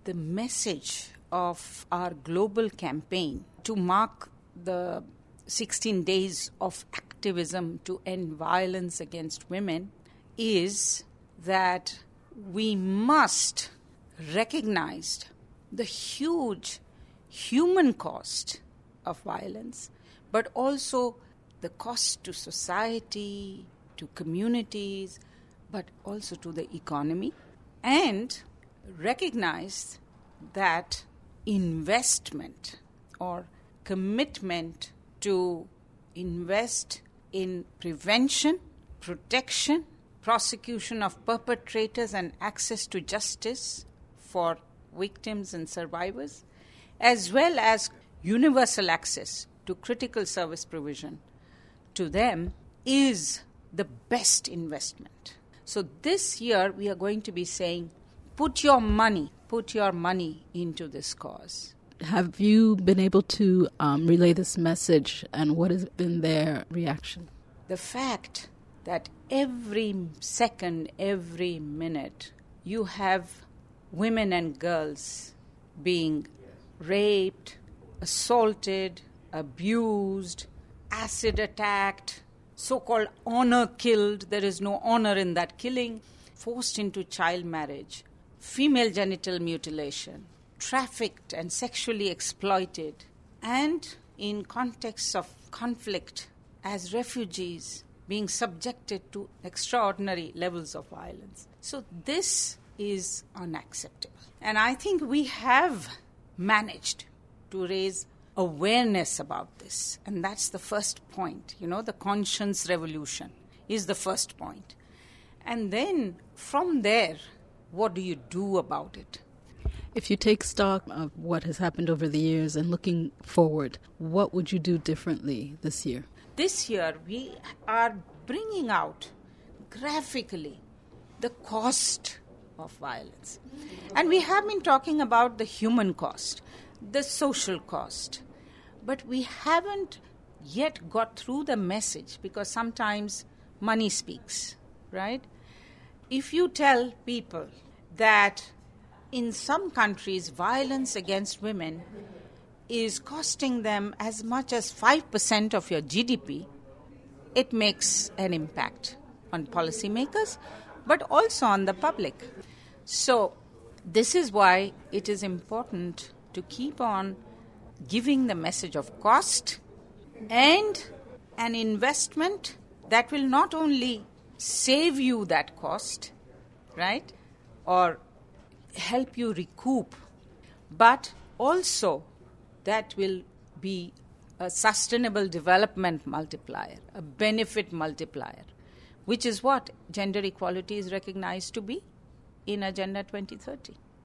the message of our global campaign to mark the 16 days of activism to end violence against women is that we must recognize the huge human cost of violence, but also the cost to society, to communities, but also to the economy, and recognize that investment or commitment to invest in prevention, protection, prosecution of perpetrators and access to justice for victims and survivors, as well as universal access to critical service provision to them is the best investment. So this year we are going to be saying, put your money into this cause. Have you been able to relay this message, and what has been their reaction? The fact that every second, every minute, you have women and girls being raped, assaulted, abused, acid attacked, so-called honor killed, there is no honor in that killing, forced into child marriage, female genital mutilation, trafficked and sexually exploited, and in contexts of conflict as refugees being subjected to extraordinary levels of violence. So this is unacceptable. And I think we have managed to raise awareness about this. And that's the first point. The conscience revolution is the first point. And then from there, what do you do about it? If you take stock of what has happened over the years and looking forward, what would you do differently this year? This year, we are bringing out graphically the cost of violence. And we have been talking about the human cost, the social cost. But we haven't yet got through the message because sometimes money speaks, right? If you tell people that in some countries violence against women is costing them as much as 5% of your GDP, it makes an impact on policymakers, but also on the public. So this is why it is important to keep on giving the message of cost and an investment that will not only save you that cost, right, or help you recoup, but also that will be a sustainable development multiplier, a benefit multiplier, which is what gender equality is recognized to be in Agenda 2030.